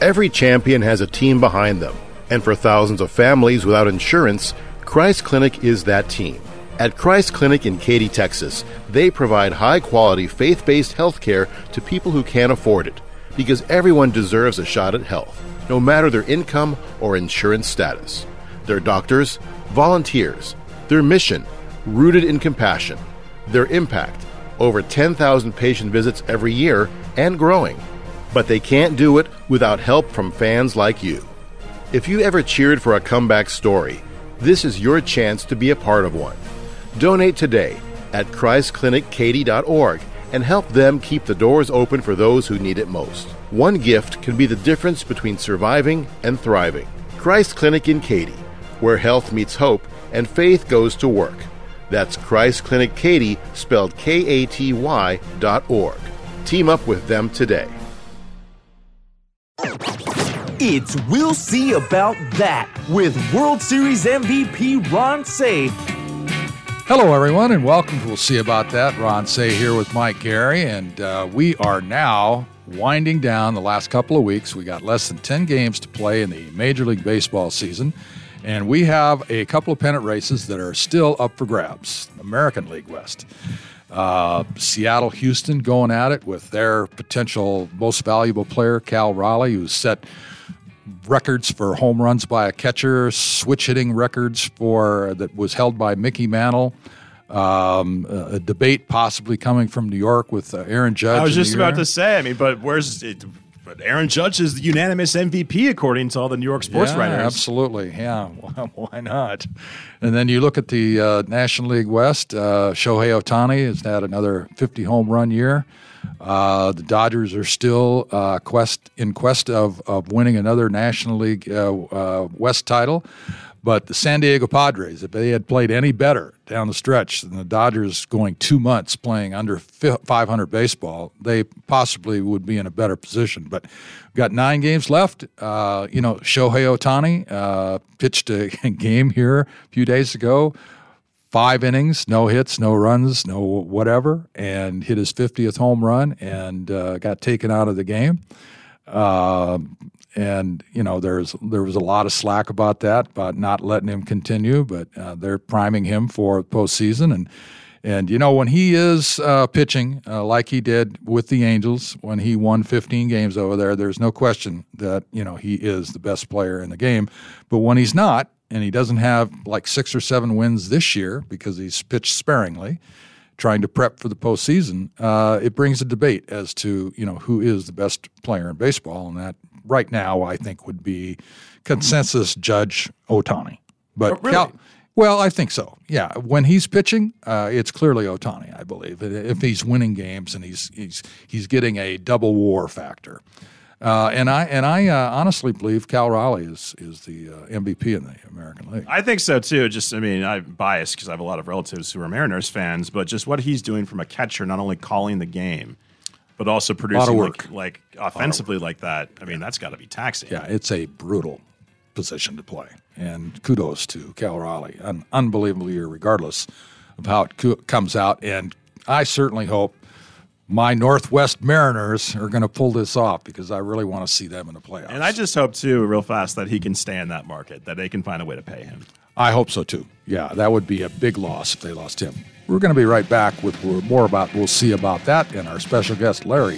Every champion has a team behind them, and for thousands of families without insurance, Christ Clinic is that team. At Christ Clinic in Katy, Texas, they provide high-quality, faith-based health care to people who can't afford it, because everyone deserves a shot at health, no matter their income or insurance status. Their doctors, volunteers, their mission, rooted in compassion, their impact, over 10,000 patient visits every year and growing. But they can't do it without help from fans like you. If you ever cheered for a comeback story, this is your chance to be a part of one. Donate today at ChristClinicKaty.org and help them keep the doors open for those who need it most. One gift can be the difference between surviving and thriving. Christ Clinic in Katy, where health meets hope and faith goes to work. That's Christ Clinic Katy, spelled Katy.org. Team up with them today. It's We'll See About That with World Series MVP Ron Cey. Hello, everyone, and welcome to We'll See About That. Ron Cey here with Mike Gary, and we are now winding down the last couple of weeks. We got less than 10 games to play in the Major League Baseball season, and we have a couple of pennant races that are still up for grabs. American League West. Seattle, Houston going at it with their potential most valuable player, Cal Raleigh, who's set records for home runs by a catcher, switch hitting records that was held by Mickey Mantle. A debate possibly coming from New York with Aaron Judge. I was just about to say, but where's it? But Aaron Judge is the unanimous MVP according to all the New York sports writers. Absolutely. Yeah, why not? And then you look at the National League West. Shohei Ohtani has had another 50 home run year. The Dodgers are still in quest of winning another National League West title. But the San Diego Padres, if they had played any better down the stretch than the Dodgers going 2 months playing under 500 baseball, they possibly would be in a better position. But we've got 9 games left. Shohei Ohtani pitched a game here a few days ago. 5 innings, no hits, no runs, no whatever, and hit his 50th home run and got taken out of the game. And there was a lot of slack about that, about not letting him continue, but they're priming him for postseason. And when he is pitching like he did with the Angels when he won 15 games over there, there's no question that he is the best player in the game. But when he's not, and he doesn't have like 6 or 7 wins this year because he's pitched sparingly, trying to prep for the postseason, it brings a debate as to who is the best player in baseball, and that right now I think would be consensus Judge Ohtani. But really? Well, I think so. Yeah, when he's pitching, it's clearly Ohtani, I believe. If he's winning games and he's getting a double WAR factor. And I honestly believe Cal Raleigh is the MVP in the American League. I think so too. I'm biased because I have a lot of relatives who are Mariners fans, but just what he's doing from a catcher, not only calling the game, but also producing like offensively like that. That's got to be taxing. Yeah, it's a brutal position to play, and kudos to Cal Raleigh, an unbelievable year, regardless of how it comes out. And I certainly hope my Northwest Mariners are going to pull this off because I really want to see them in the playoffs. And I just hope, too, real fast, that he can stay in that market, that they can find a way to pay him. I hope so, too. Yeah, that would be a big loss if they lost him. We're going to be right back with more about We'll See About That and our special guest, Larry.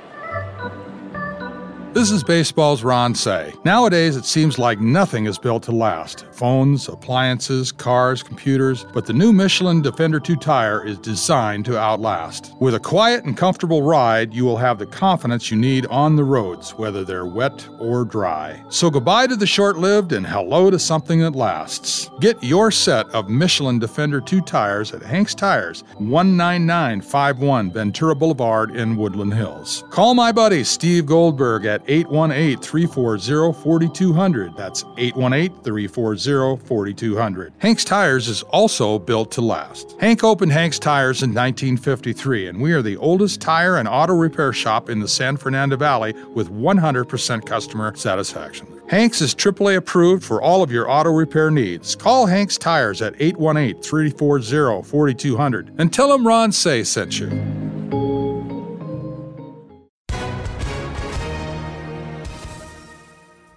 This is baseball's Ron Cey. Nowadays, it seems like nothing is built to last. Phones, appliances, cars, computers, but the new Michelin Defender 2 tire is designed to outlast. With a quiet and comfortable ride, you will have the confidence you need on the roads, whether they're wet or dry. So goodbye to the short-lived and hello to something that lasts. Get your set of Michelin Defender 2 tires at Hank's Tires, 19951 Ventura Boulevard in Woodland Hills. Call my buddy Steve Goldberg at 818-340-4200. That's 818-340-4200. Hank's Tires is also built to last. Hank opened Hank's Tires in 1953, and we are the oldest tire and auto repair shop in the San Fernando Valley with 100% customer satisfaction. Hank's is AAA approved for all of your auto repair needs. Call Hank's Tires at 818-340-4200 and tell them Ron Cey sent you.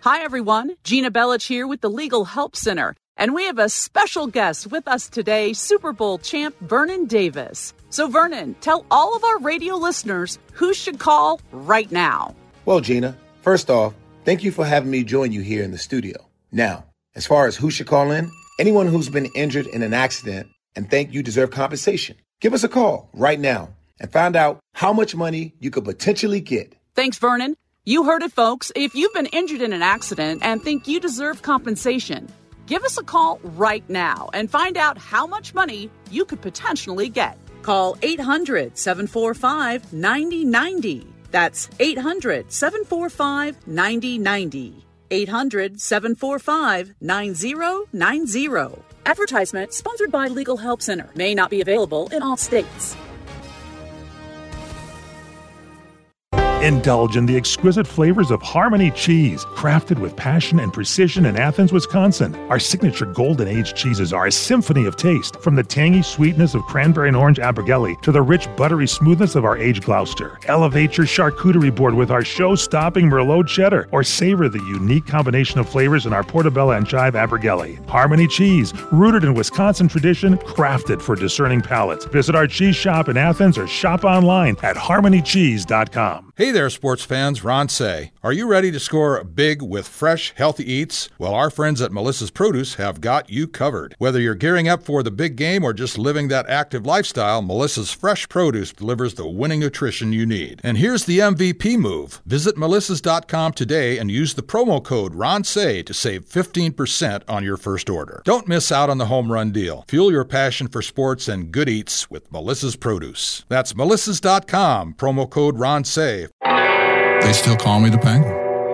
Hi, everyone. Gina Bellich here with the Legal Help Center. And we have a special guest with us today, Super Bowl champ Vernon Davis. So, Vernon, tell all of our radio listeners who should call right now. Well, Gina, first off, thank you for having me join you here in the studio. Now, as far as who should call in, anyone who's been injured in an accident and think you deserve compensation, give us a call right now and find out how much money you could potentially get. Thanks, Vernon. You heard it, folks. If you've been injured in an accident and think you deserve compensation, give us a call right now and find out how much money you could potentially get. Call 800-745-9090. That's 800-745-9090. 800-745-9090. Advertisement sponsored by Legal Help Center. May not be available in all states. Indulge in the exquisite flavors of Harmony Cheese, crafted with passion and precision in Athens, Wisconsin. Our signature golden aged cheeses are a symphony of taste, from the tangy sweetness of cranberry and orange Abergele to the rich buttery smoothness of our aged Gloucester. Elevate your charcuterie board with our show-stopping Merlot cheddar, or savor the unique combination of flavors in our Portobello and chive Abergele. Harmony Cheese, rooted in Wisconsin tradition, crafted for discerning palates. Visit our cheese shop in Athens or shop online at harmonycheese.com. Hey there, sports fans. Ron Say. Are you ready to score big with fresh, healthy eats? Well, our friends at Melissa's Produce have got you covered. Whether you're gearing up for the big game or just living that active lifestyle, Melissa's Fresh Produce delivers the winning nutrition you need. And here's the MVP move. Visit melissas.com today and use the promo code RONSAY to save 15% on your first order. Don't miss out on the home run deal. Fuel your passion for sports and good eats with Melissa's Produce. That's melissas.com, promo code RONSAY. They still call me the Penguin.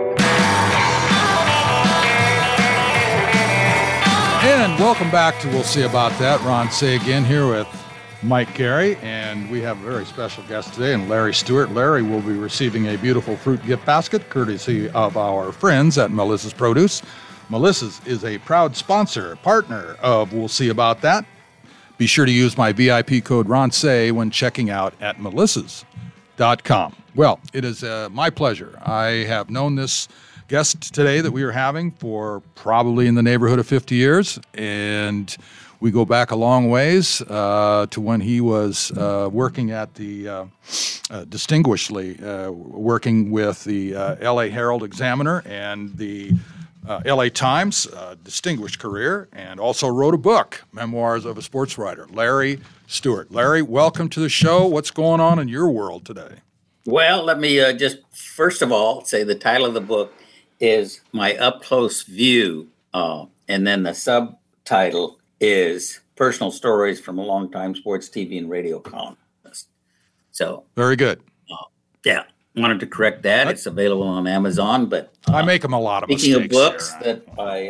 And welcome back to We'll See About That. Ron Say again here with Mike Gary, and we have a very special guest today, and Larry Stewart. Larry will be receiving a beautiful fruit gift basket courtesy of our friends at Melissa's Produce. Melissa's is a proud sponsor, partner of We'll See About That. Be sure to use my VIP code RONSAY when checking out at melissas.com. Well, it is my pleasure. I have known this guest today that we are having for probably in the neighborhood of 50 years, and we go back a long ways to when he was working at the distinguishedly working with the L.A. Herald Examiner and the L.A. Times, distinguished career, and also wrote a book, Memoirs of a Sports Writer. Larry Stewart. Larry, welcome to the show. What's going on in your world today? Well, let me just first of all say the title of the book is My Up-Close View, and then the subtitle is Personal Stories from a Longtime Sports TV and Radio Columnist. So very good. Yeah, wanted to correct that. It's available on Amazon, but I make them a lot of mistakes. Speaking of books, that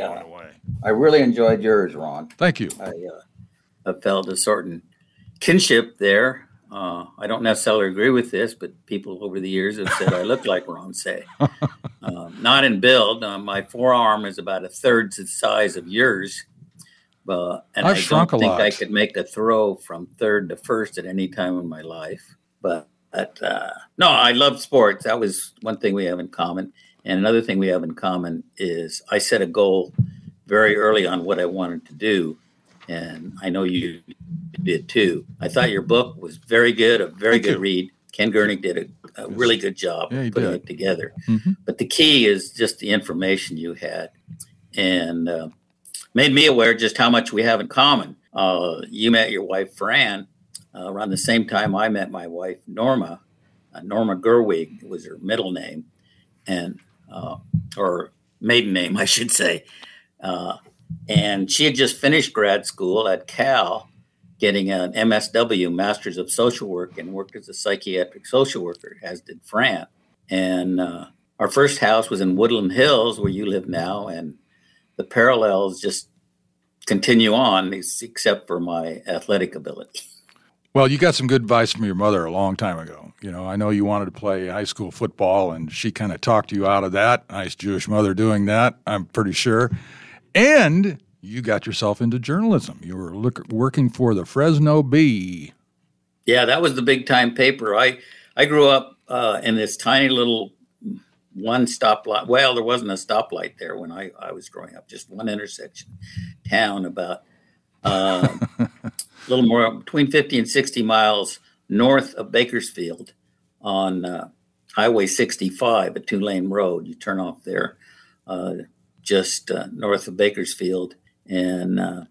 I really enjoyed yours, Ron. Thank you. I felt a certain kinship there. I don't necessarily agree with this, but people over the years have said I look like Ron Say. Not in build. My forearm is about a third the size of yours. And I don't think I could make a throw from third to first at any time in my life. But no, I love sports. That was one thing we have in common. And another thing we have in common is I set a goal very early on what I wanted to do. And I know you did too. I thought your book was very good, a very good read. Ken Gurnick did a really good job putting it together. Mm-hmm. But the key is just the information you had, and made me aware just how much we have in common. You met your wife, Fran, around the same time I met my wife, Norma. Norma Gerwig was her middle name, and or maiden name, I should say. And she had just finished grad school at Cal, getting an MSW, Masters of Social Work, and worked as a psychiatric social worker, as did Fran. And our first house was in Woodland Hills, where you live now, and the parallels just continue on, except for my athletic ability. Well, you got some good advice from your mother a long time ago. You know, I know you wanted to play high school football, and she kind of talked you out of that. Nice Jewish mother doing that, I'm pretty sure. And you got yourself into journalism. You were working for the Fresno Bee. Yeah, that was the big time paper. I grew up in this tiny little one stoplight. Well, there wasn't a stoplight there when I was growing up, just one intersection town about a little more between 50 and 60 miles north of Bakersfield on Highway 65, a 2-lane road. You turn off there just north of Bakersfield. And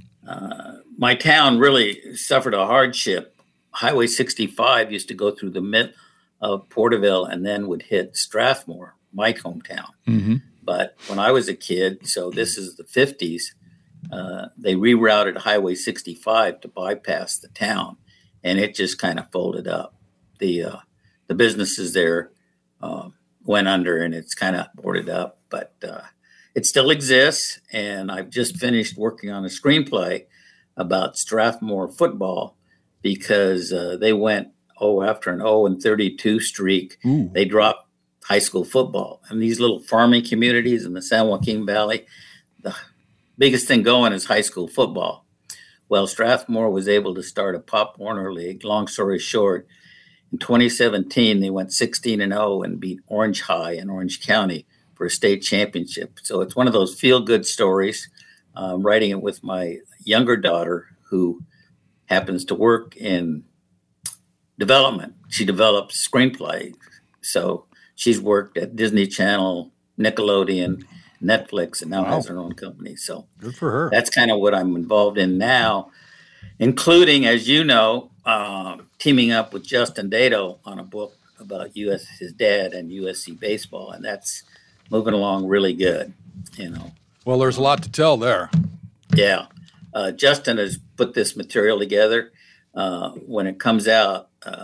my town really suffered a hardship. Highway 65 used to go through the mid of Porterville and then would hit Strathmore, my hometown. Mm-hmm. But when I was a kid, so this is the 50s, they rerouted Highway 65 to bypass the town, and it just kind of folded up. The businesses there went under, and it's kind of boarded up, but it still exists. And I've just finished working on a screenplay about Strathmore football because they went after an 0-32 streak. Ooh. They dropped high school football. And these little farming communities in the San Joaquin Valley, the biggest thing going is high school football. Well, Strathmore was able to start a Pop Warner League. Long story short, in 2017, they went 16-0 and beat Orange High in Orange County for a state championship. So it's one of those feel-good stories. I'm writing it with my younger daughter, who happens to work in development. She develops screenplays. So she's worked at Disney Channel, Nickelodeon, Netflix, and now has her own company. So good for her. That's kind of what I'm involved in now, including, as you know, teaming up with Justin Dato on a book about his dad and USC baseball, and that's moving along really good. Well, there's a lot to tell there. Yeah, Justin has put this material together. When it comes out,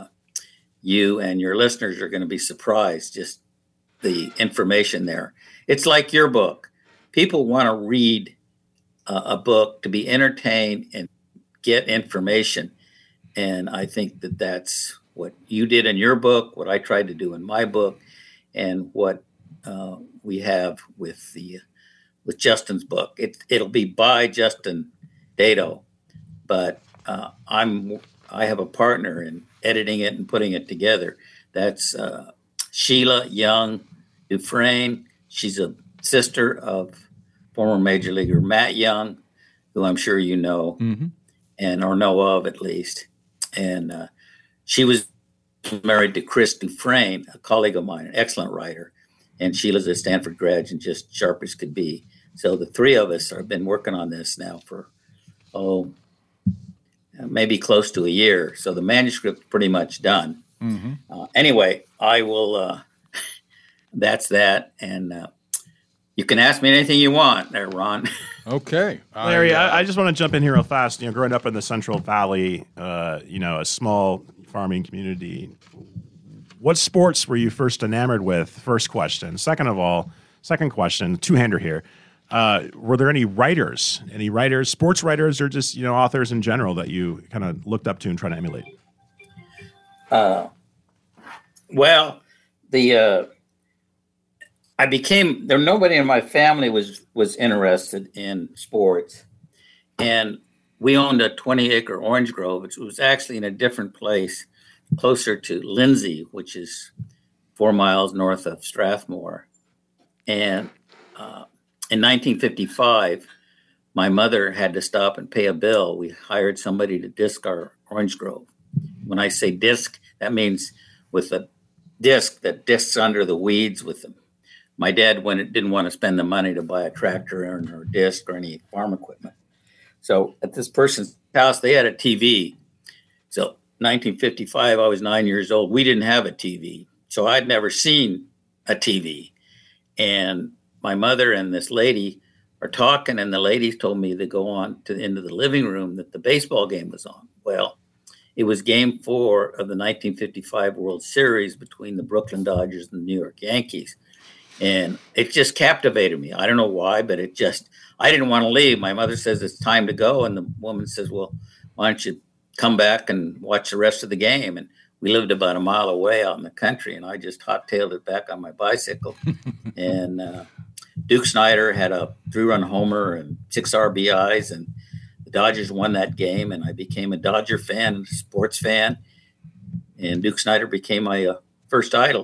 you and your listeners are going to be surprised, just the information there. It's like your book. People want to read a book to be entertained and get information. And I think that that's what you did in your book, what I tried to do in my book, and what we have with Justin's book. It'll be by Justin Dato, but I have a partner in editing it and putting it together. That's Sheila Young Dufresne. She's a sister of former major leaguer Matt Young, who I'm sure you know, or know of at least. And she was married to Chris Dufresne, a colleague of mine, an excellent writer. And Sheila's a Stanford grad and just sharp as could be. So the three of us have been working on this now for, maybe close to a year. So the manuscript's pretty much done. Anyway, I will, that's that. And you can ask me anything you want there, Ron. Okay. Larry, I just want to jump in here real fast. Growing up in the Central Valley, a small farming community, what sports were you first enamored with? First question. Second question, two-hander here. Were there any writers, sports writers, or just, authors in general that you kind of looked up to and tried to emulate? Well, nobody in my family was interested in sports. And we owned a 20-acre orange grove, which was actually in a different place, closer to Lindsay, which is 4 miles north of Strathmore. And in 1955, my mother had to stop and pay a bill. We hired somebody to disc our orange grove. When I say disc, that means with a disc that discs under the weeds with them. My dad didn't want to spend the money to buy a tractor or a disc or any farm equipment. So at this person's house, they had a TV. So 1955, I was 9 years old. We didn't have a TV. So I'd never seen a TV. And my mother and this lady are talking, and the lady told me to go on into the living room that the baseball game was on. Well, it was Game 4 of the 1955 World Series between the Brooklyn Dodgers and the New York Yankees. And it just captivated me. I don't know why, but I didn't want to leave. My mother says it's time to go. And the woman says, well, why don't you come back and watch the rest of the game? And we lived about a mile away out in the country, and I just hot-tailed it back on my bicycle. And Duke Snider had a 3-run homer and 6 RBIs, and the Dodgers won that game, and I became a Dodger fan and a sports fan. And Duke Snider became my first idol.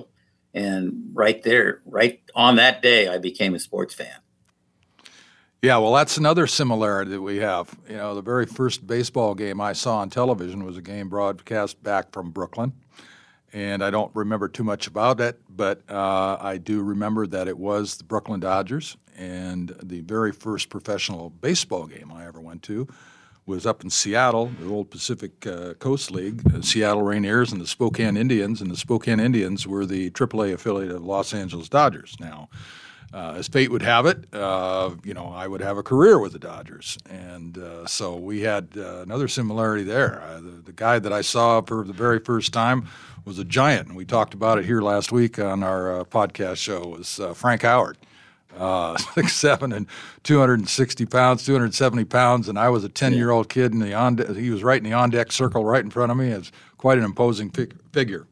And right there, right on that day, I became a sports fan. Yeah, well, that's another similarity that we have. You know, the very first baseball game I saw on television was a game broadcast back from Brooklyn. And I don't remember too much about it, but I do remember that it was the Brooklyn Dodgers. And the very first professional baseball game I ever went to was up in Seattle, the old Pacific Coast League, the Seattle Rainiers and the Spokane Indians. And the Spokane Indians were the AAA affiliate of Los Angeles Dodgers. Now, as fate would have it, I would have a career with the Dodgers. And so we had another similarity there. The guy that I saw for the very first time was a Giant, and we talked about it here last week on our podcast show, was Frank Howard. 6'7" and 260 pounds, 270 pounds, and I was a 10-year-old kid, and he was right in the on-deck circle right in front of me. It's quite an imposing figure.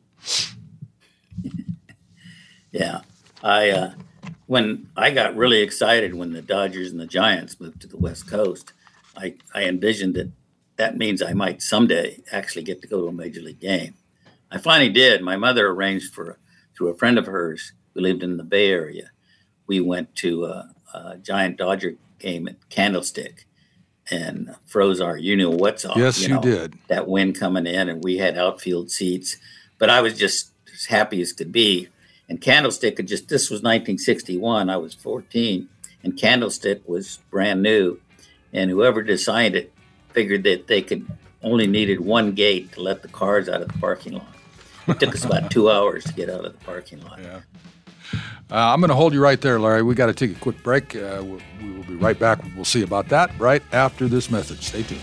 Yeah. When I got really excited when the Dodgers and the Giants moved to the West Coast, I envisioned that means I might someday actually get to go to a Major League game. I finally did. My mother arranged through a friend of hers who lived in the Bay Area. We went to a Giant Dodger game at Candlestick and froze our wets off. Yes, you did. That wind coming in, and we had outfield seats. But I was just as happy as could be. And Candlestick this was 1961. I was 14, and Candlestick was brand new. And whoever designed it figured that they only needed one gate to let the cars out of the parking lot. It took us about 2 hours to get out of the parking lot. Yeah. I'm going to hold you right there, Larry. We got to take a quick break. We will be right back. We'll see about that right after this message. Stay tuned.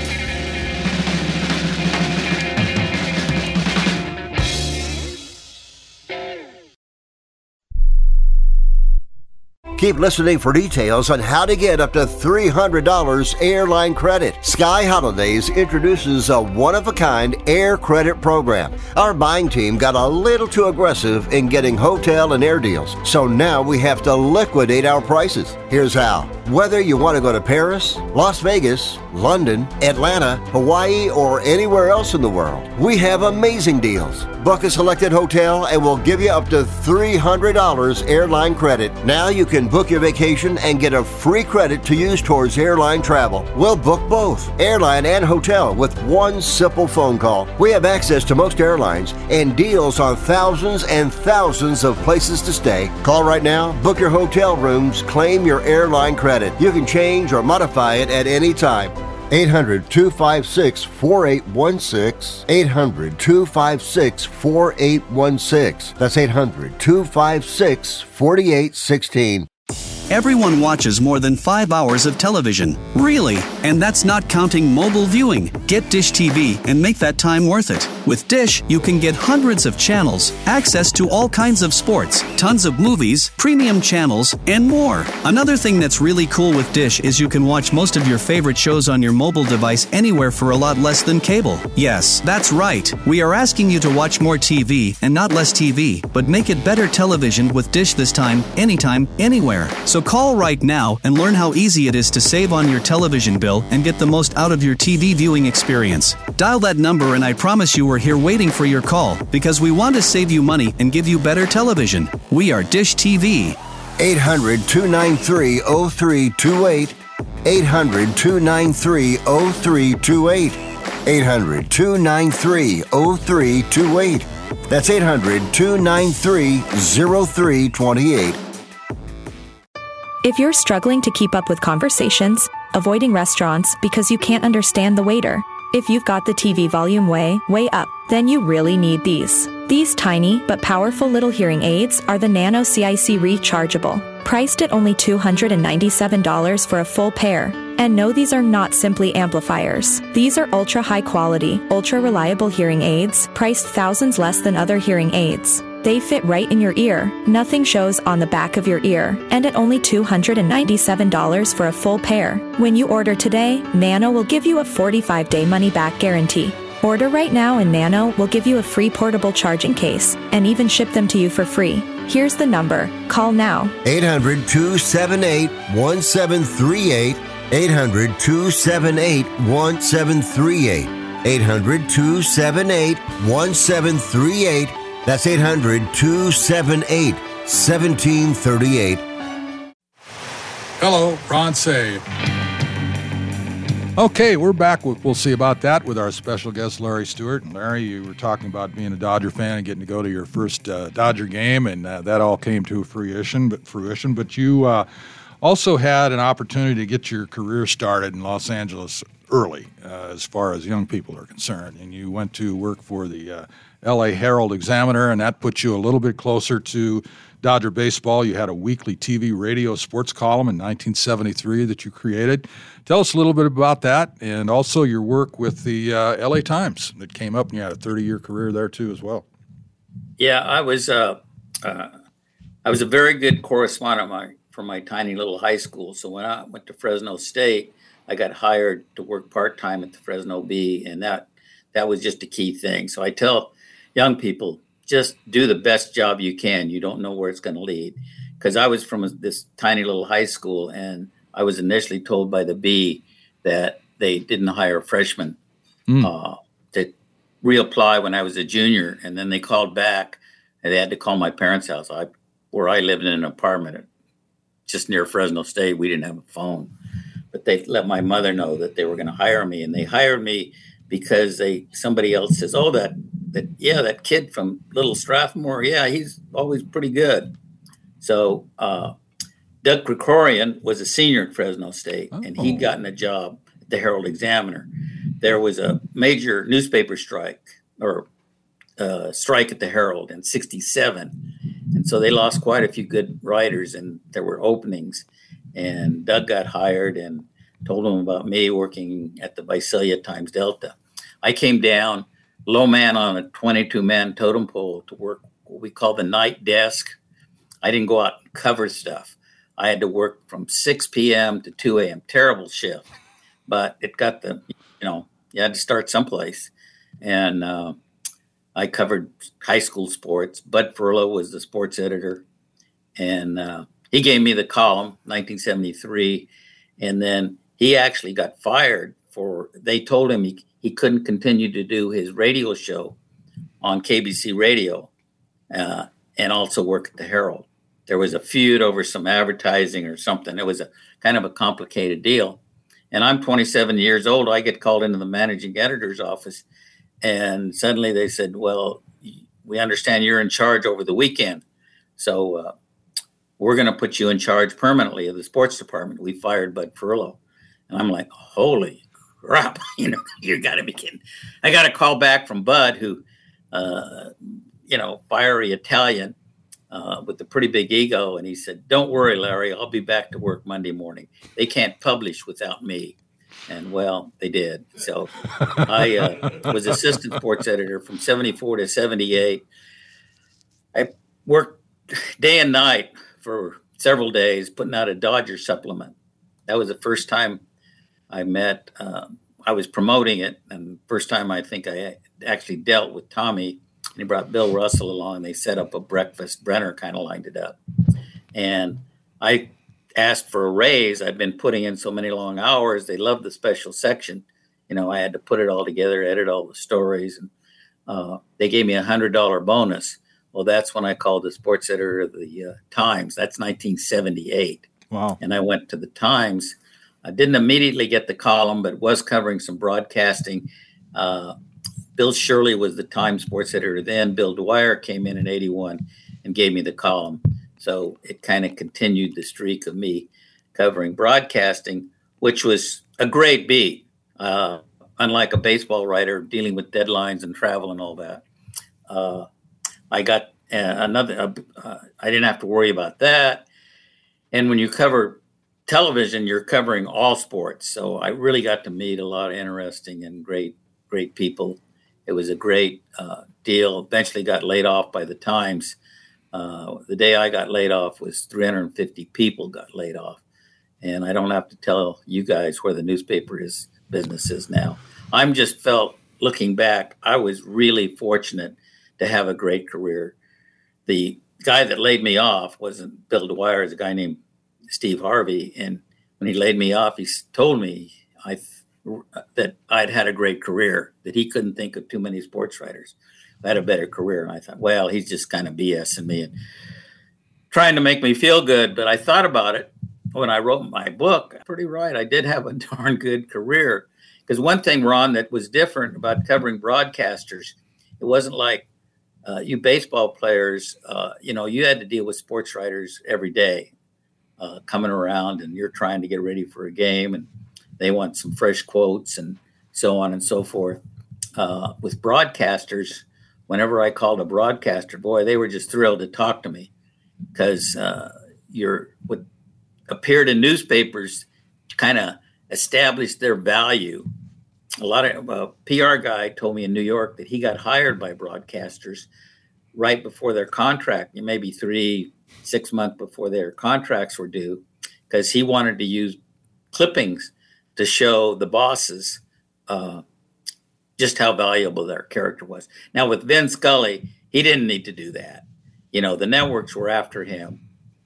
Keep listening for details on how to get up to $300 airline credit. Sky Holidays introduces a one-of-a-kind air credit program. Our buying team got a little too aggressive in getting hotel and air deals, so now we have to liquidate our prices. Here's how. Whether you want to go to Paris, Las Vegas, London, Atlanta, Hawaii, or anywhere else in the world, we have amazing deals. Book a selected hotel and we'll give you up to $300 airline credit. Now you can book your vacation and get a free credit to use towards airline travel. We'll book both, airline and hotel, with one simple phone call. We have access to most airlines and deals on thousands and thousands of places to stay. Call right now, book your hotel rooms, claim your airline credit. You can change or modify it at any time. 800-256-4816. 800-256-4816. That's 800-256-4816. Everyone watches more than 5 hours of television. Really? And that's not counting mobile viewing. Get Dish TV and make that time worth it. With Dish, you can get hundreds of channels, access to all kinds of sports, tons of movies, premium channels, and more. Another thing that's really cool with Dish is you can watch most of your favorite shows on your mobile device anywhere for a lot less than cable. Yes, that's right. We are asking you to watch more TV and not less TV, but make it better television with Dish this time, anytime, anywhere. So call right now and learn how easy it is to save on your television bill and get the most out of your TV viewing experience. Dial that number and I promise you we're here waiting for your call because we want to save you money and give you better television. We are Dish TV. 800-293-0328. 800-293-0328. 800-293-0328. That's 800-293-0328. If you're struggling to keep up with conversations, avoiding restaurants because you can't understand the waiter, if you've got the TV volume way up, then you really need these. These tiny but powerful little hearing aids are the Nano CIC Rechargeable, priced at only $297 for a full pair. And no, these are not simply amplifiers. These are ultra high quality, ultra reliable hearing aids, priced thousands less than other hearing aids. They fit right in your ear, nothing shows on the back of your ear, and at only $297 for a full pair. When you order today, Nano will give you a 45-day money-back guarantee. Order right now and Nano will give you a free portable charging case and even ship them to you for free. Here's the number. Call now. 800-278-1738. 800-278-1738. 800-278-1738. That's 800-278-1738. Hello, Ron Say. Okay, we're back. We'll see about that with our special guest, Larry Stewart. And Larry, you were talking about being a Dodger fan and getting to go to your first Dodger game, and that all came to fruition. But you also had an opportunity to get your career started in Los Angeles early, as far as young people are concerned. And you went to work for the L.A. Herald-Examiner, and that put you a little bit closer to Dodger baseball. You had a weekly TV radio sports column in 1973 that you created. Tell us a little bit about that, and also your work with the L.A. Times that came up, and you had a 30-year career there too as well. Yeah, I was a very good correspondent for my tiny little high school. So when I went to Fresno State, I got hired to work part-time at the Fresno Bee, and that was just a key thing. So I tell young people, just do the best job you can. You don't know where it's going to lead. Because I was from this tiny little high school, and I was initially told by the Bee that they didn't hire freshmen to reapply when I was a junior. And then they called back, and they had to call my parents' house, where I lived in an apartment just near Fresno State. We didn't have a phone. But they let my mother know that they were going to hire me, and they hired me because somebody else says, "Oh, that kid from Little Strathmore, yeah, he's always pretty good." So Doug Krikorian was a senior at Fresno State, and he'd gotten a job at the Herald-Examiner. There was a major newspaper strike at the Herald in '67, and so they lost quite a few good writers, and there were openings. And Doug got hired and told him about me working at the Visalia Times Delta. I came down, low man on a 22-man totem pole, to work what we call the night desk. I didn't go out and cover stuff. I had to work from 6 p.m. to 2 a.m. Terrible shift, but it got you had to start someplace. And I covered high school sports. Bud Furlow was the sports editor, and he gave me the column, 1973, and then he actually got fired they told him he couldn't continue to do his radio show on KBC Radio and also work at the Herald. There was a feud over some advertising or something. It was a kind of a complicated deal. And I'm 27 years old. I get called into the managing editor's office, and suddenly they said, "Well, we understand you're in charge over the weekend. So we're going to put you in charge permanently of the sports department." We fired Bud Furlow. And I'm like, holy crap, you got to be kidding. I got a call back from Bud, who, fiery Italian with a pretty big ego. And he said, "Don't worry, Larry, I'll be back to work Monday morning. They can't publish without me." And well, they did. So I was assistant sports editor from 74 to 78. I worked day and night for several days putting out a Dodger supplement. That was the first time I met. I was promoting it, and first time I think I actually dealt with Tommy. And he brought Bill Russell along. They set up a breakfast. Brenner kind of lined it up. And I asked for a raise. I'd been putting in so many long hours. They loved the special section. I had to put it all together, edit all the stories. And they gave me $100 bonus. Well, that's when I called the sports editor of the Times. That's 1978. Wow. And I went to the Times. I didn't immediately get the column, but was covering some broadcasting. Bill Shirley was the Times sports editor then. Bill Dwyer came in 81 and gave me the column. So it kind of continued the streak of me covering broadcasting, which was a great beat. Unlike a baseball writer dealing with deadlines and travel and all that. I got I didn't have to worry about that. And when you cover television, you're covering all sports. So I really got to meet a lot of interesting and great people. It was a great deal. Eventually got laid off by the Times. The day I got laid off was 350 people got laid off. And I don't have to tell you guys where the newspaper business is now. I'm just felt, looking back, I was really fortunate to have a great career. The guy that laid me off wasn't Bill Dwyer, it was a guy named Steve Harvey. And when he laid me off, he told me that I'd had a great career, that he couldn't think of too many sports writers. had a better career. And I thought, well, he's just kind of BSing me and trying to make me feel good. But I thought about it when I wrote my book. Pretty right. I did have a darn good career. Because one thing, Ron, that was different about covering broadcasters, it wasn't like you baseball players, you had to deal with sports writers every day coming around, and you're trying to get ready for a game, and they want some fresh quotes and so on and so forth. With broadcasters, whenever I called a broadcaster, boy, they were just thrilled to talk to me because what appeared in newspapers kind of established their value. A lot of a PR guy told me in New York that he got hired by broadcasters right before their contract, maybe 3-6 months before their contracts were due, because he wanted to use clippings to show the bosses just how valuable their character was. Now, with Vin Scully, he didn't need to do that. The networks were after him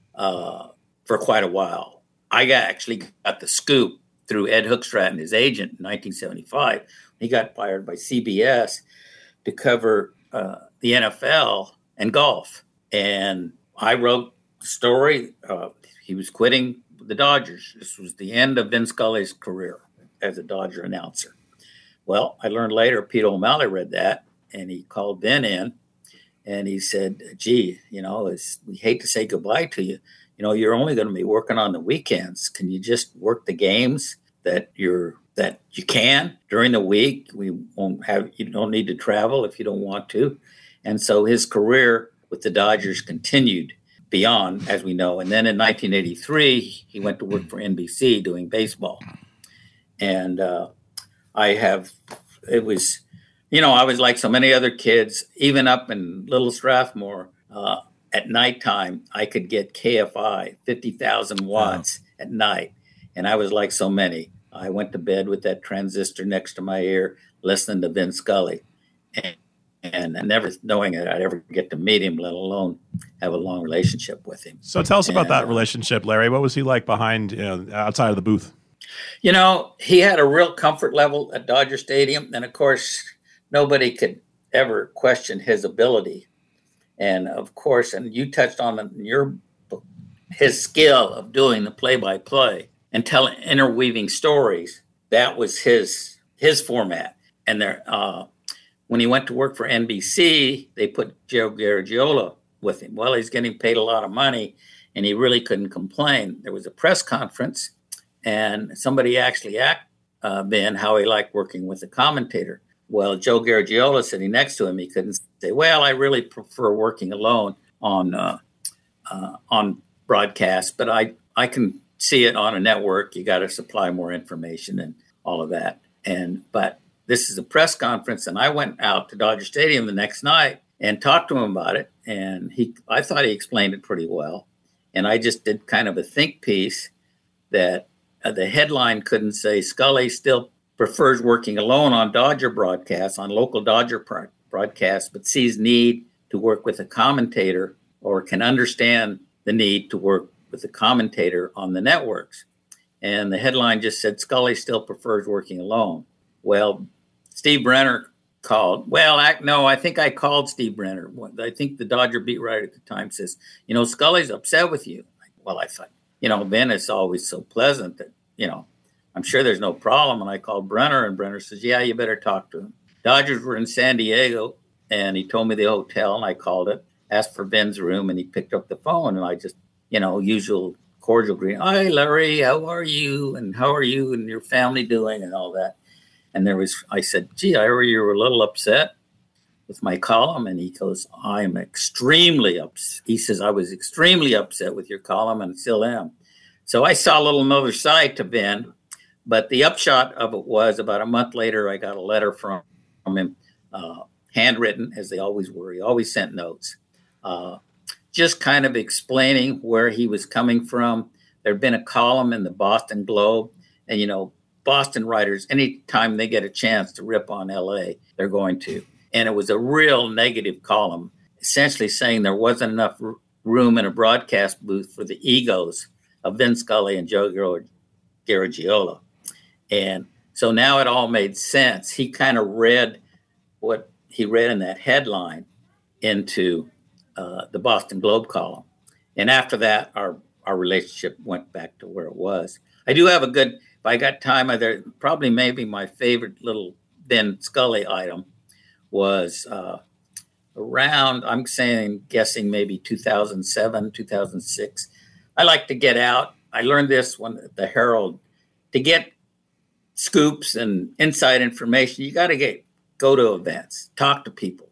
for quite a while. I actually got the scoop through Ed Hookstratton, his agent, in 1975. He got fired by CBS to cover the NFL and golf. And I wrote the story. He was quitting the Dodgers. This was the end of Vin Scully's career as a Dodger announcer. Well, I learned later Pete O'Malley read that, and he called Vin in, and he said, gee, we hate to say goodbye to you. You're only going to be working on the weekends. Can you just work the games that you can during the week? You don't need to travel if you don't want to. And so his career with the Dodgers continued beyond, as we know. And then in 1983, he went to work for NBC doing baseball. And I was like so many other kids, even up in Little Strathmore, at nighttime, I could get KFI, 50,000 watts at night. And I was like so many. I went to bed with that transistor next to my ear, listening to Vin Scully, and never knowing that I'd ever get to meet him, let alone have a long relationship with him. So tell us about that relationship, Larry. What was he like behind, outside of the booth? He had a real comfort level at Dodger Stadium. And of course, nobody could ever question his ability. And of course, and you touched on in your book, his skill of doing the play-by-play and interweaving stories. That was his format. And when he went to work for NBC, they put Joe Garagiola with him. Well, he's getting paid a lot of money, and he really couldn't complain. There was a press conference, and somebody actually asked Ben how he liked working with a commentator. Well, Joe Garagiola sitting next to him, he couldn't say, well, I really prefer working alone on broadcast, but I can see it on a network. You got to supply more information and all of that. But this is a press conference, and I went out to Dodger Stadium the next night and talked to him about it, and I thought he explained it pretty well. And I just did kind of a think piece that the headline couldn't say Scully still prefers working alone on Dodger broadcasts, on local Dodger broadcasts, but sees need to work with a commentator or can understand the need to work with a commentator on the networks. And the headline just said, Scully still prefers working alone. Well, Steve Brenner called. Well, I think I called Steve Brenner. I think the Dodger beat writer at the time says, Scully's upset with you. Well, I thought, Ben is always so pleasant that, I'm sure there's no problem. And I called Brenner, and Brenner says, yeah, you better talk to him. Dodgers were in San Diego, and he told me the hotel, and I called it, asked for Ben's room, and he picked up the phone, and I just, usual cordial greeting. Hi, Larry, how are you? And how are you and your family doing and all that? And I said, gee, I heard you were a little upset with my column. And he goes, I'm extremely upset. He says, I was extremely upset with your column and still am. So I saw a little another side to Ben. But the upshot of it was about a month later, I got a letter from him, handwritten, as they always were. He always sent notes, just kind of explaining where he was coming from. There had been a column in the Boston Globe, and, Boston writers, anytime they get a chance to rip on L.A., they're going to. And it was a real negative column, essentially saying there wasn't enough room in a broadcast booth for the egos of Vin Scully and Joe Garagiola. And so now it all made sense. He kind of read what he read in that headline into the Boston Globe column. And after that, our relationship went back to where it was. I do have if I got time, probably maybe my favorite little Ben Scully item was around, guessing maybe 2007, 2006. I like to get out. I learned this when the Herald, to get scoops and inside information, you got to go to events, talk to people,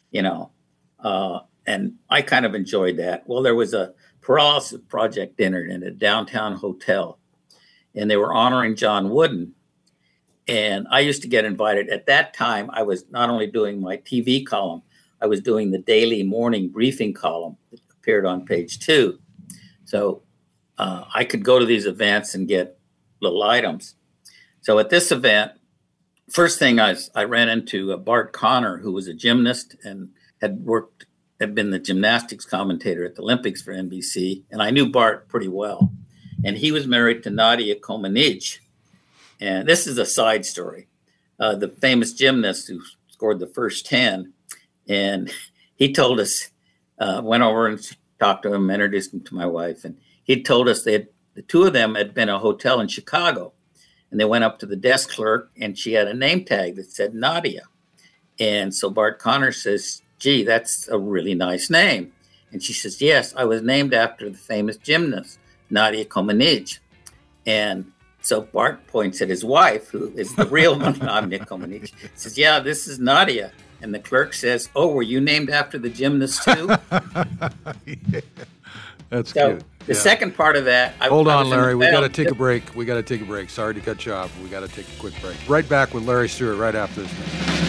and I kind of enjoyed that. Well, there was a Paralysis Project dinner in a downtown hotel, and they were honoring John Wooden. And I used to get invited. At that time, I was not only doing my TV column, I was doing the daily morning briefing column that appeared on page 2. So I could go to these events and get little items. So at this event, first thing I ran into Bart Conner, who was a gymnast and had been the gymnastics commentator at the Olympics for NBC. And I knew Bart pretty well. And he was married to Nadia Comaneci. And this is a side story. The famous gymnast who scored the first 10. And he told us, went over and talked to him, introduced him to my wife. And he told us the two of them had been at a hotel in Chicago. And they went up to the desk clerk, and she had a name tag that said Nadia. And so Bart Conner says, gee, that's a really nice name. And she says, yes, I was named after the famous gymnast, Nadia Comaneci. And so Bart points at his wife, who is the real Nadia Comaneci, says, yeah, this is Nadia. And the clerk says, oh, were you named after the gymnast too? Yeah. That's so good. The second part of that. Hold on, Larry. We got to take a break. Sorry to cut you off. We got to take a quick break. Right back with Larry Stewart right after this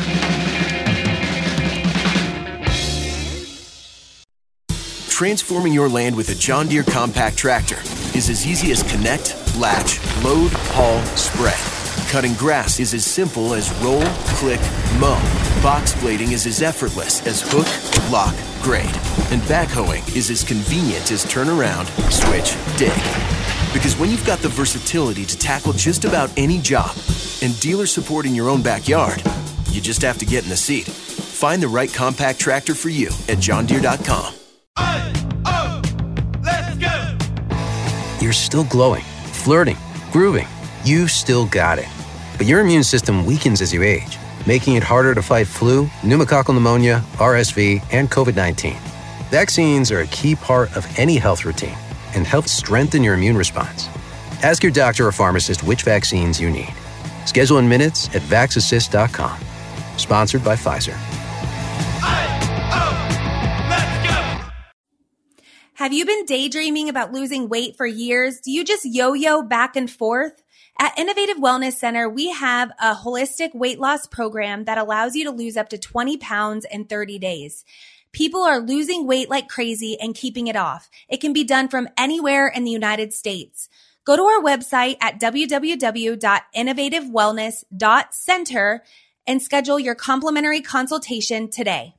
minute. Transforming your land with a John Deere compact tractor is as easy as connect, latch, load, haul, spread. Cutting grass is as simple as roll, click, mow. Box blading is as effortless as hook, lock, grade. And backhoeing is as convenient as turn around, switch, dig. Because when you've got the versatility to tackle just about any job and dealer support in your own backyard, you just have to get in the seat. Find the right compact tractor for you at johndeere.com. Let's go! You're still glowing, flirting, grooving. You still got it. But your immune system weakens as you age, making it harder to fight flu, pneumococcal pneumonia, RSV, and COVID-19. Vaccines are a key part of any health routine and help strengthen your immune response. Ask your doctor or pharmacist which vaccines you need. Schedule in minutes at vaxassist.com. Sponsored by Pfizer. Have you been daydreaming about losing weight for years? Do you just yo-yo back and forth? At Innovative Wellness Center, we have a holistic weight loss program that allows you to lose up to 20 pounds in 30 days. People are losing weight like crazy and keeping it off. It can be done from anywhere in the United States. Go to our website at www.innovativewellness.center and schedule your complimentary consultation today.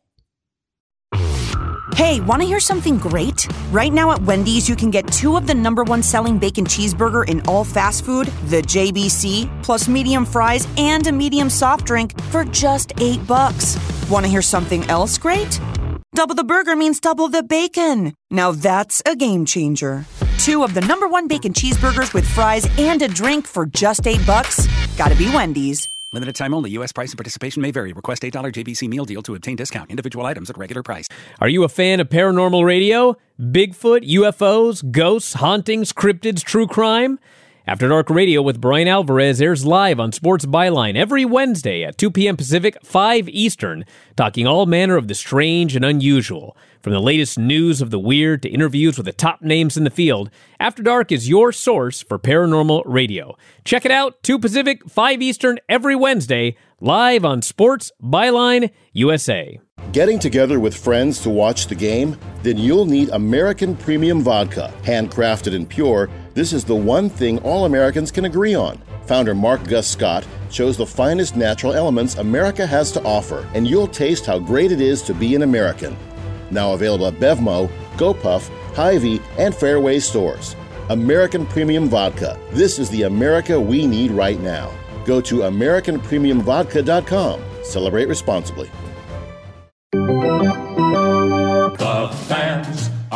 Hey, want to hear something great? Right now at Wendy's, you can get 2 of the #1 selling bacon cheeseburger in all fast food, the JBC, plus medium fries and a medium soft drink for just $8. Want to hear something else great? Double the burger means double the bacon. Now that's a game changer. 2 of the #1 bacon cheeseburgers with fries and a drink for just $8. Gotta be Wendy's. Limited time only. U.S. price and participation may vary. Request $8 JBC meal deal to obtain discount. Individual items at regular price. Are you a fan of paranormal radio? Bigfoot, UFOs, ghosts, hauntings, cryptids, true crime? After Dark Radio with Brian Alvarez airs live on Sports Byline every Wednesday at 2 p.m. Pacific, 5 Eastern, talking all manner of the strange and unusual. From the latest news of the weird to interviews with the top names in the field, After Dark is your source for paranormal radio. Check it out, 2 Pacific, 5 Eastern, every Wednesday, live on Sports Byline USA. Getting together with friends to watch the game? Then you'll need American Premium Vodka. Handcrafted and pure, this is the one thing all Americans can agree on. Founder Mark Gus Scott chose the finest natural elements America has to offer, and you'll taste how great it is to be an American. Now available at Bevmo, GoPuff, Hy-Vee, and Fairway stores. American Premium Vodka. This is the America we need right now. Go to AmericanPremiumVodka.com. Celebrate responsibly.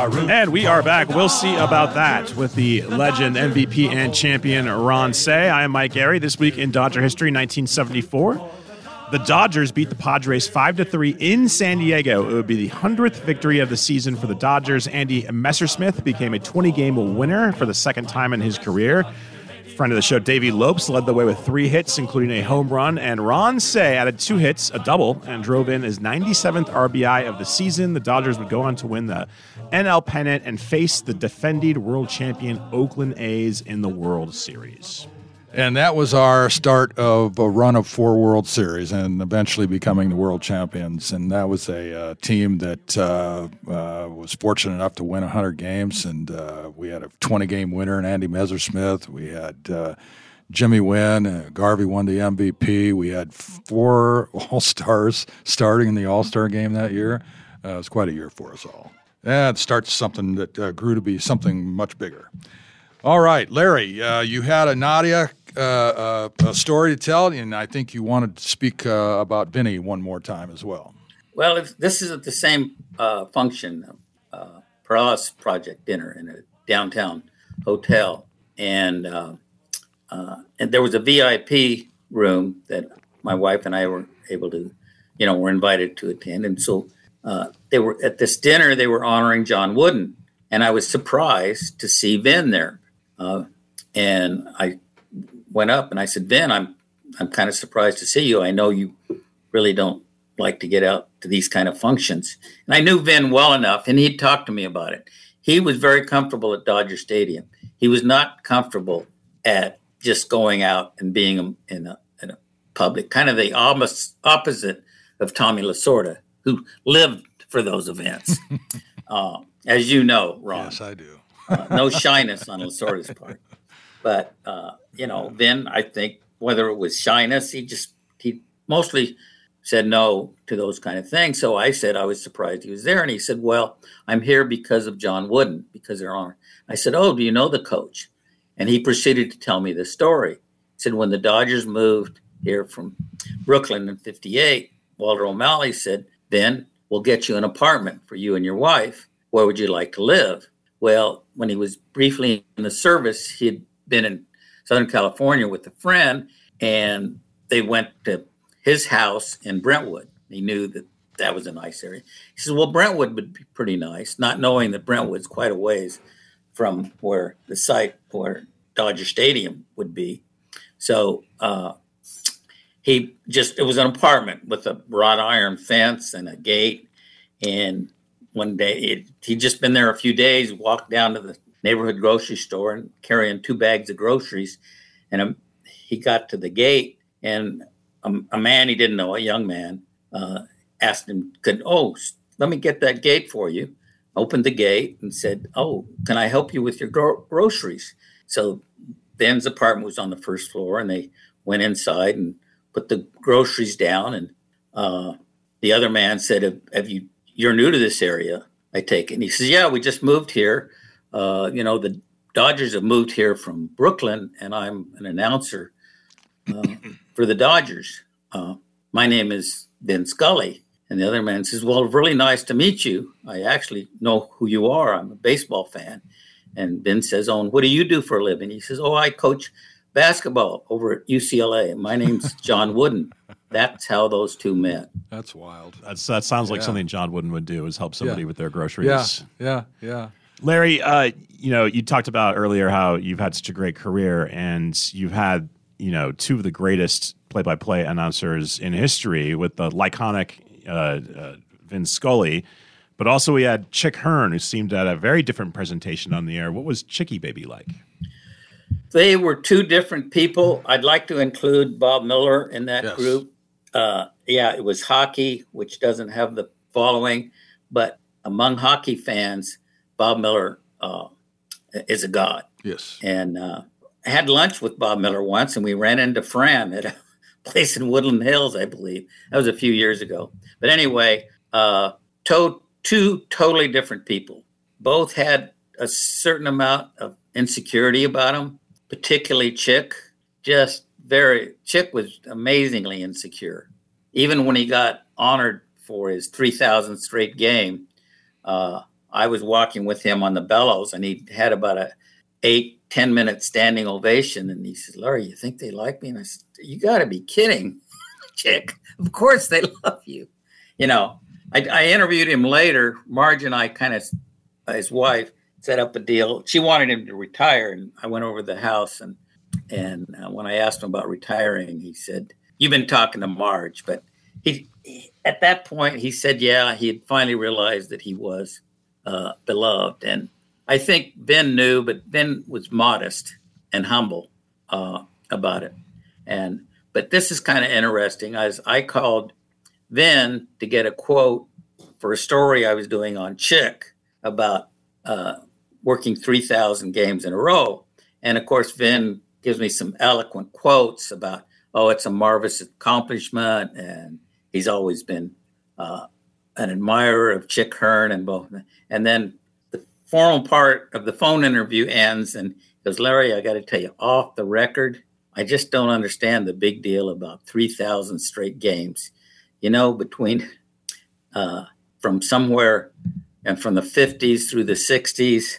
And we are back. We'll see about that with the legend, MVP, and champion Ron Cey. I am Mike Gary. This week in Dodger history, 1974. The Dodgers beat the Padres 5-3 in San Diego. It would be the 100th victory of the season for the Dodgers. Andy Messersmith became a 20-game winner for the second time in his career. Friend of the show, Davey Lopes, led the way with 3 hits, including a home run. And Ron Cey added 2 hits, a double, and drove in his 97th RBI of the season. The Dodgers would go on to win the NL pennant and face the defending world champion Oakland A's in the World Series. And that was our start of a run of 4 World Series and eventually becoming the world champions. And that was a team that was fortunate enough to win 100 games. And we had a 20-game winner in Andy Messersmith. We had Jimmy Wynn. Garvey won the MVP. We had 4 All-Stars starting in the All-Star game that year. It was quite a year for us all. And it starts something that grew to be something much bigger. All right, Larry, you had a Nadia a story to tell, and I think you wanted to speak about Vinny one more time as well. Well, this is at the same function, Perales Project dinner in a downtown hotel, and there was a VIP room that my wife and I were able to, were invited to attend, and so they were at this dinner. They were honoring John Wooden, and I was surprised to see Vin there. And I went up and I said, Vin, I'm kind of surprised to see you. I know you really don't like to get out to these kind of functions. And I knew Vin well enough, and he'd talked to me about it. He was very comfortable at Dodger Stadium. He was not comfortable at just going out and being in a public, kind of the opposite of Tommy Lasorda, who lived for those events. As you know, Ron. Yes, I do. No shyness on Lasorda's part. But, Vin, I think whether it was shyness, he mostly said no to those kind of things. So I said I was surprised he was there. And he said, well, I'm here because of John Wooden, because they're on. I said, oh, do you know the coach? And he proceeded to tell me the story. He said, when the Dodgers moved here from Brooklyn in 58, Walter O'Malley said, Vin, we'll get you an apartment for you and your wife. Where would you like to live? Well, when he was briefly in the service, he had been in Southern California with a friend, and they went to his house in Brentwood. He knew that was a nice area. He said, well, Brentwood would be pretty nice, not knowing that Brentwood's quite a ways from where the site where Dodger Stadium would be. So it was an apartment with a wrought iron fence and a gate, and one day, he'd just been there a few days, walked down to the neighborhood grocery store and carrying 2 bags of groceries. And he got to the gate, and a man he didn't know, a young man, asked him, let me get that gate for you. Opened the gate and said, oh, can I help you with your groceries? So Ben's apartment was on the first floor, and they went inside and put the groceries down. And the other man said, you're new to this area, I take it. And he says, yeah, we just moved here. The Dodgers have moved here from Brooklyn, and I'm an announcer for the Dodgers. My name is Ben Scully. And the other man says, well, really nice to meet you. I actually know who you are. I'm a baseball fan. And Ben says, oh, and what do you do for a living? He says, oh, I coach basketball over at UCLA. My name's John Wooden. That's how those two met. That's wild. That sounds like something John Wooden would do, is help somebody with their groceries. Yeah. Larry, you talked about earlier how you've had such a great career, and you've had, 2 of the greatest play-by-play announcers in history with the iconic Vin Scully, but also we had Chick Hearn, who seemed to have a very different presentation on the air. What was Chicky Baby like? They were 2 different people. I'd like to include Bob Miller in that group. It was hockey, which doesn't have the following, but among hockey fans, Bob Miller is a god. Yes. And I had lunch with Bob Miller once, and we ran into Fran at a place in Woodland Hills, I believe. That was a few years ago. But anyway, 2 totally different people. Both had a certain amount of insecurity about them, particularly Chick. Chick was amazingly insecure. Even when he got honored for his 3,000th straight game, I was walking with him on the Bellows, and he had about a 8-10 minute standing ovation. And he said, "Larry, you think they like me?" And I said, "You got to be kidding, Chick. Of course they love you." You know, I interviewed him later. Marge and I his wife, set up a deal. She wanted him to retire, and I went over to the house, and when I asked him about retiring, he said, "You've been talking to Marge." But he at that point, he said, yeah, he had finally realized that he was beloved. And I think Ben knew, but Ben was modest and humble about it. But this is kind of interesting. As I called Vin to get a quote for a story I was doing on Chick about working 3,000 games in a row. And of course, Vin gives me some eloquent quotes about, it's a marvelous accomplishment, and he's always been an admirer of Chick Hearn and both. And then the formal part of the phone interview ends, and he goes, "Larry, I got to tell you, off the record, I just don't understand the big deal about 3,000 straight games. You know, between from somewhere and from the 50s through the 60s,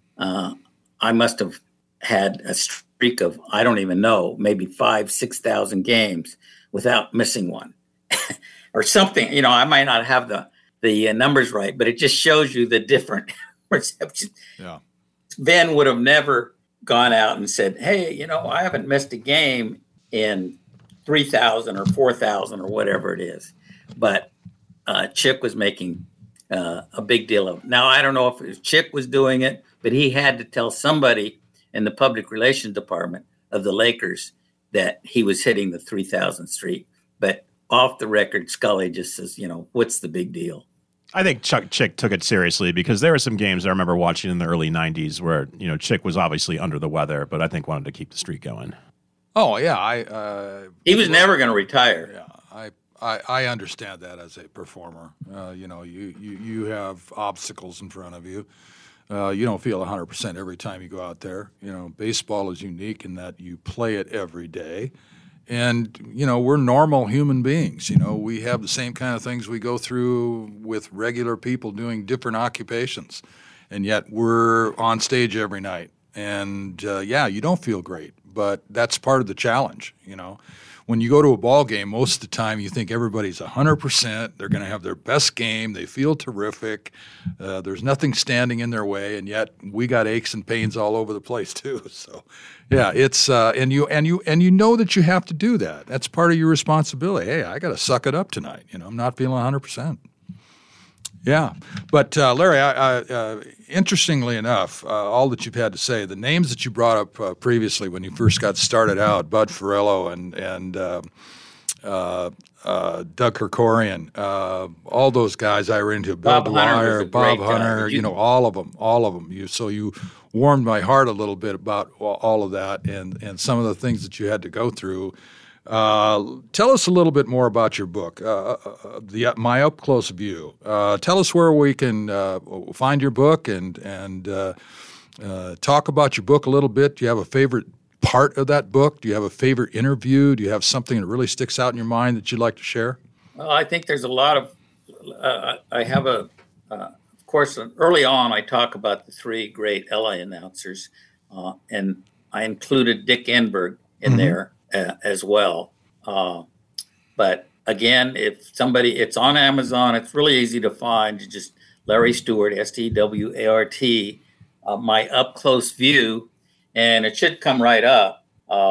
I must have had a streak of, I don't even know, maybe 5,000-6,000 games without missing one." Or something. You know, I might not have the numbers right, but it just shows you the different perception. Yeah. Ben would have never gone out and said, "Hey, you know, I haven't missed a game in 3,000 or 4,000 or whatever it is." But Chick was making a big deal of it. Now, I don't know if Chick was doing it, but he had to tell somebody in the public relations department of the Lakers that he was hitting the 3,000th streak. But off the record, Scully just says, you know, what's the big deal? I think Chick took it seriously, because there were some games I remember watching in the early 90s where, you know, Chick was obviously under the weather, but I think wanted to keep the streak going. Oh, yeah. He was never going to retire. Yeah, I understand that as a performer. You know, you have obstacles in front of you. You don't feel 100% every time you go out there. You know, baseball is unique in that you play it every day. And, you know, we're normal human beings. You know, we have the same kind of things we go through with regular people doing different occupations. And yet we're on stage every night. And, you don't feel great. But that's part of the challenge, you know. When you go to a ball game, most of the time you think everybody's 100%. They're going to have their best game. They feel terrific. There's nothing standing in their way, and yet we got aches and pains all over the place too. So, yeah, it's and you know that you have to do that. That's part of your responsibility. Hey, I got to suck it up tonight. You know, I'm not feeling 100%. Yeah, but Larry, interestingly enough, all that you've had to say, the names that you brought up previously when you first got started out, Bud Ferrello and Doug Kerkorian, all those guys I ran into, Bill Dwyer, Bob Hunter, you know, all of them. So you warmed my heart a little bit about all of that and some of the things that you had to go through. Tell us a little bit more about your book, My Up Close View. Tell us where we can find your book and talk about your book a little bit. Do you have a favorite part of that book? Do you have a favorite interview? Do you have something that really sticks out in your mind that you'd like to share? Well, I think there's a lot of I have of course, early on I talk about the three great LA announcers, and I included Dick Enberg in there as well. But again, if somebody, it's on Amazon, it's really easy to find. You just Larry Stewart, Stewart, My Up Close View, and it should come right up.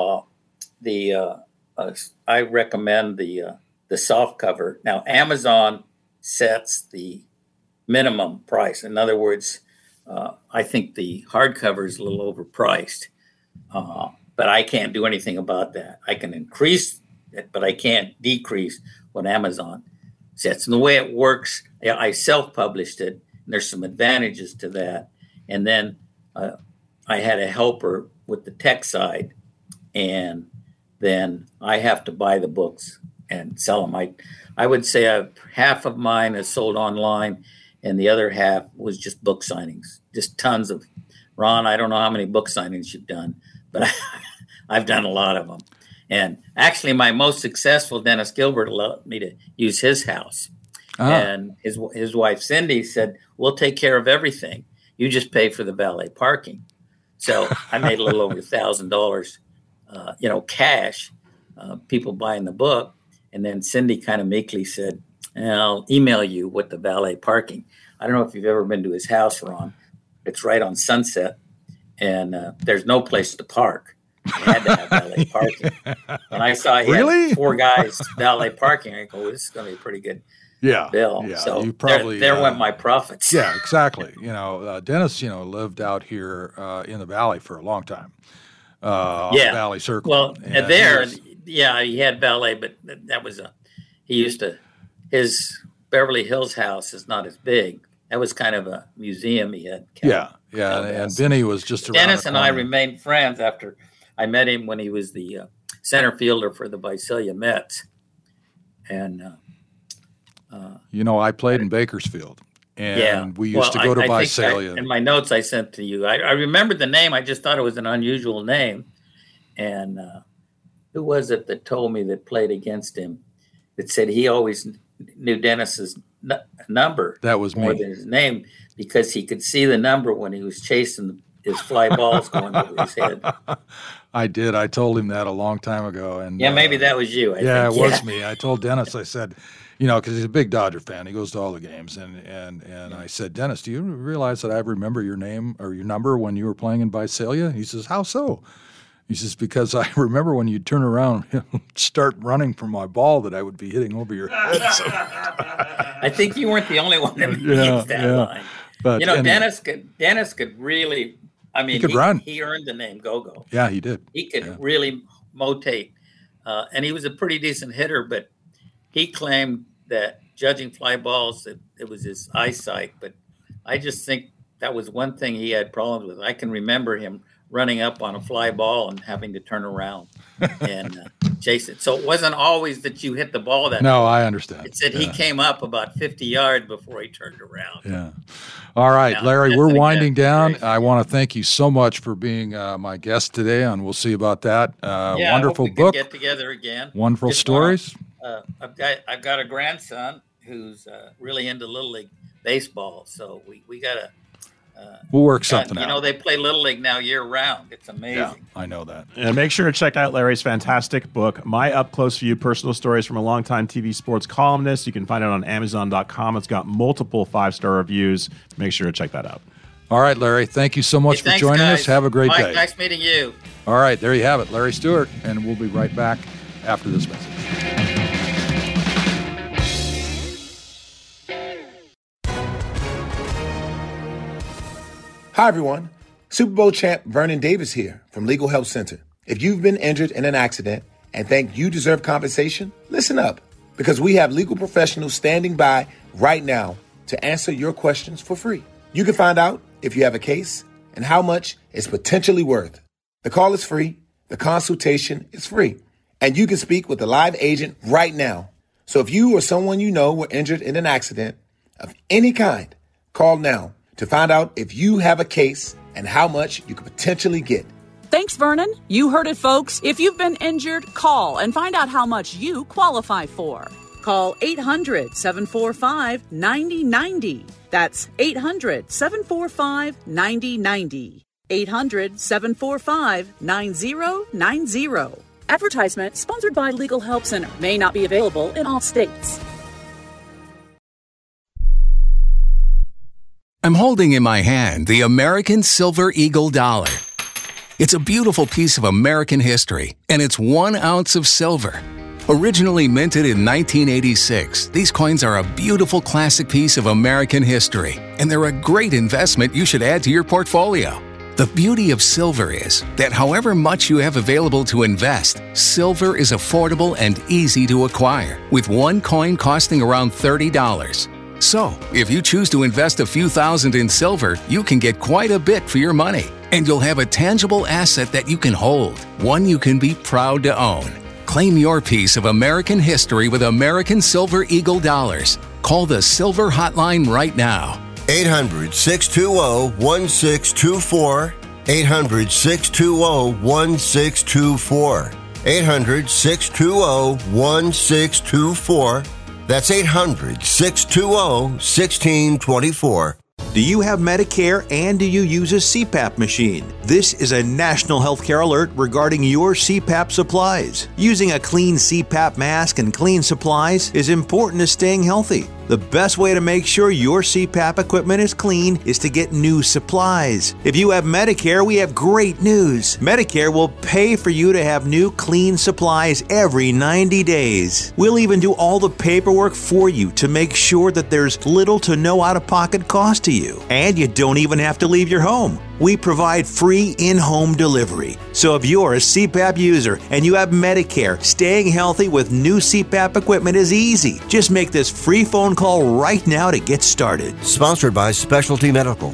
I recommend the soft cover. Now, Amazon sets the minimum price. In other words, I think the hardcover is a little overpriced. But I can't do anything about that. I can increase it, but I can't decrease what Amazon sets. And the way it works, I self-published it, and there's some advantages to that. And then I had a helper with the tech side, and then I have to buy the books and sell them. I would say half of mine is sold online, and the other half was just book signings, just tons of. Ron, I don't know how many book signings you've done, but I've done a lot of them. And actually, my most successful, Dennis Gilbert, allowed me to use his house. And his wife, Cindy, said, we'll take care of everything. You just pay for the valet parking. So I made a little over $1,000, cash, people buying the book. And then Cindy kind of meekly said, I'll email you what the valet parking. I don't know if you've ever been to his house, Ron. It's right on Sunset, and there's no place to park. You had to have valet parking. And I saw he had 4 guys valet parking. I go, this is going to be a pretty good bill. Yeah, so you probably, there went my profits. Yeah, exactly. Dennis, lived out here in the Valley for a long time. Valley Circle. Well, he had valet, but that was his Beverly Hills house is not as big. That was kind of a museum he had. And Benny was just around Dennis the and I corner. remained friends after I met him when he was the center fielder for the Visalia Mets. And I played in Bakersfield, and we used to go to Visalia. In my notes I sent to you, I remembered the name. I just thought it was an unusual name. And who was it that told me that played against him that said he always knew Dennis's number? That was more me. than his name, because he could see the number when he was chasing his fly balls going over his head. I did. I told him that a long time ago. And maybe that was you. I think. It was me. I told Dennis, I said, because he's a big Dodger fan. He goes to all the games. And I said, Dennis, do you realize that I remember your name or your number when you were playing in Visalia? He says, how so? He says, because I remember when you'd turn around and start running for my ball that I would be hitting over your head. So. I think you weren't the only one that used that line. But Dennis could really, he could run. He earned the name Go-Go. Yeah, he did. He could really motate. And he was a pretty decent hitter, but he claimed that judging fly balls, that it was his eyesight. But I just think that was one thing he had problems with. I can remember him running up on a fly ball and having to turn around and chase it. So it wasn't always that you hit the ball that No, way. I understand. It said he came up about 50 yards before he turned around. Yeah. All right, Now, Larry, we're winding down. Great. I want to thank you so much for being my guest today, and we'll see about that. Wonderful I hope we book. can get together again. Wonderful stories. I've got a grandson who's really into Little League baseball, so we got to. We'll work something out. They play Little League now year round. It's amazing. Yeah, I know that. And make sure to check out Larry's fantastic book, My Up Close View, Personal Stories from a Longtime TV Sports Columnist. You can find it on Amazon.com. It's got multiple 5-star reviews. Make sure to check that out. All right, Larry, thank you so much for joining us. Have a great day. Nice meeting you. All right, there you have it, Larry Stewart, and we'll be right back after this message. Hi, everyone. Super Bowl champ Vernon Davis here from Legal Help Center. If you've been injured in an accident and think you deserve compensation, listen up, because we have legal professionals standing by right now to answer your questions for free. You can find out if you have a case and how much it's potentially worth. The call is free. The consultation is free. And you can speak with a live agent right now. So if you or someone you know were injured in an accident of any kind, call now to find out if you have a case and how much you could potentially get. Thanks, Vernon. You heard it, folks. If you've been injured, call and find out how much you qualify for. Call 800-745-9090. That's 800-745-9090. 800-745-9090. Advertisement sponsored by Legal Help Center. May not be available in all states. I'm holding in my hand the American Silver Eagle dollar. It's a beautiful piece of American history, and it's 1 ounce of silver. Originally minted in 1986, these coins are a beautiful classic piece of American history, and they're a great investment you should add to your portfolio. The beauty of silver is that however much you have available to invest, silver is affordable and easy to acquire, with one coin costing around $30. So, if you choose to invest a few thousand in silver, you can get quite a bit for your money. And you'll have a tangible asset that you can hold, one you can be proud to own. Claim your piece of American history with American Silver Eagle dollars. Call the Silver Hotline right now. 800-620-1624. 800-620-1624. 800-620-1624. That's 800-620-1624. Do you have Medicare and do you use a CPAP machine? This is a national healthcare alert regarding your CPAP supplies. Using a clean CPAP mask and clean supplies is important to staying healthy. The best way to make sure your CPAP equipment is clean is to get new supplies. If you have Medicare, we have great news. Medicare will pay for you to have new clean supplies every 90 days. We'll even do all the paperwork for you to make sure that there's little to no out-of-pocket cost to you. And you don't even have to leave your home. We provide free in-home delivery. So if you're a CPAP user and you have Medicare, staying healthy with new CPAP equipment is easy. Just make this free phone call right now to get started. Sponsored by Specialty Medical.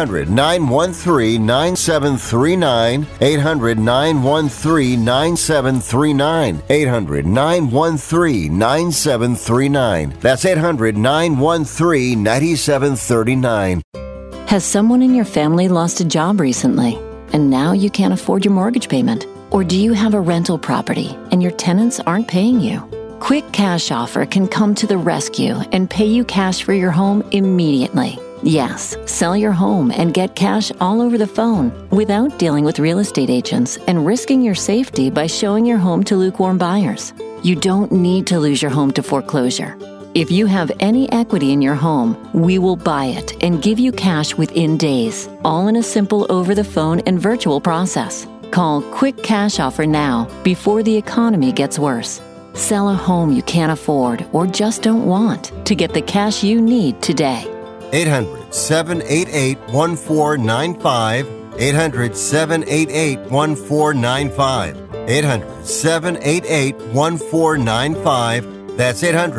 800-913-9739. 800-913-9739. 800-913-9739. That's 800-913-9739. Has someone in your family lost a job recently, and now you can't afford your mortgage payment? Or do you have a rental property and your tenants aren't paying you? Quick Cash Offer can come to the rescue and pay you cash for your home immediately. Yes, sell your home and get cash all over the phone without dealing with real estate agents and risking your safety by showing your home to lukewarm buyers. You don't need to lose your home to foreclosure. If you have any equity in your home, we will buy it and give you cash within days, all in a simple over-the-phone and virtual process. Call Quick Cash Offer now before the economy gets worse. Sell a home you can't afford or just don't want to get the cash you need today. 800-788-1495. 800-788-1495. 800-788-1495. That's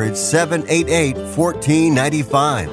800-788-1495.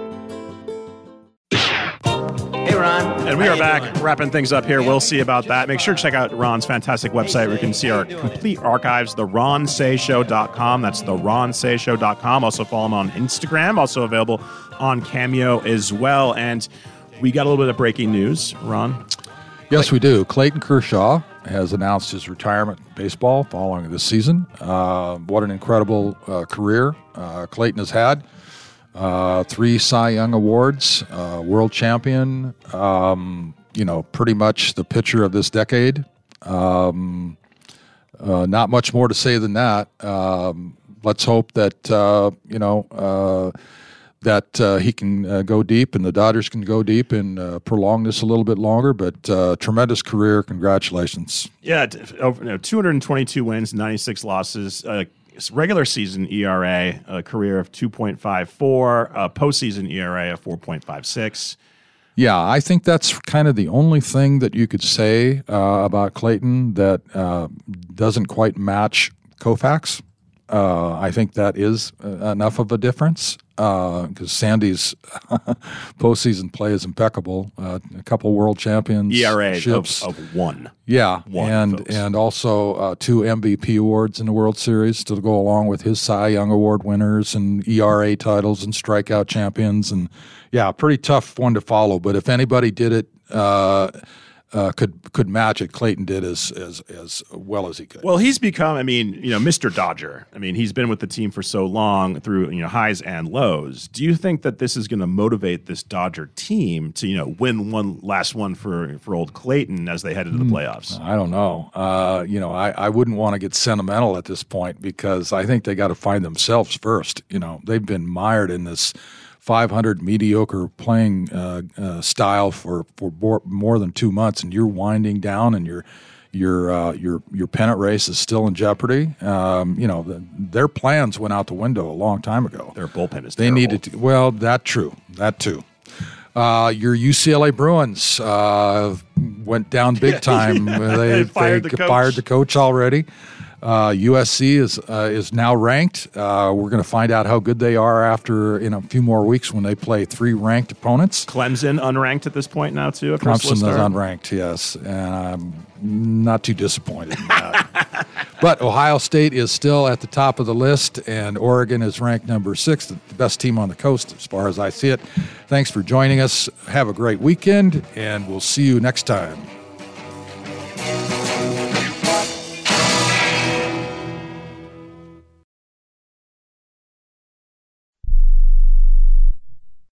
Hey, Ron. And we are back wrapping things up here. We'll see about that. Make sure to check out Ron's fantastic website where you can see our complete archives, theronsayshow.com. That's theronsayshow.com. Also follow him on Instagram. Also available on Cameo as well. And we got a little bit of breaking news, Ron. Yes, we do. Clayton Kershaw has announced his retirement in baseball following this season. What an incredible career Clayton has had. 3 Cy Young Awards, world champion, pretty much the pitcher of this decade. Not much more to say than that. Let's hope that, that he can go deep and the Dodgers can go deep and prolong this a little bit longer. But tremendous career. Congratulations. Yeah, 222 wins, 96 losses. Regular season ERA, a career of 2.54, postseason ERA of 4.56. Yeah, I think that's kind of the only thing that you could say about Clayton that doesn't quite match Koufax. I think that is enough of a difference because Sandy's postseason play is impeccable. A couple world champions, ERA of 1. Yeah, and also 2 MVP awards in the World Series to go along with his Cy Young Award winners and ERA titles and strikeout champions. And yeah, pretty tough one to follow. But if anybody did it. Could match it. Clayton did as well as he could. Well, he's become, Mr. Dodger. He's been with the team for so long through, highs and lows. Do you think that this is going to motivate this Dodger team to, win one last one for old Clayton as they head into the playoffs? I don't know. I wouldn't want to get sentimental at this point because I think they got to find themselves first. They've been mired in this 500 mediocre playing style for more than 2 months, and you're winding down, and your pennant race is still in jeopardy. Their plans went out the window a long time ago. Their bullpen is they terrible. needed to. Well, that too. Your UCLA Bruins went down big time. They fired the coach already. USC is now ranked. We're going to find out how good they are in a few more weeks when they play 3 ranked opponents. Clemson unranked at this point now too. Clemson is unranked, yes, and I'm not too disappointed in that. But Ohio State is still at the top of the list, and Oregon is ranked number 6, the best team on the coast as far as I see it. Thanks for joining us. Have a great weekend, and we'll see you next time.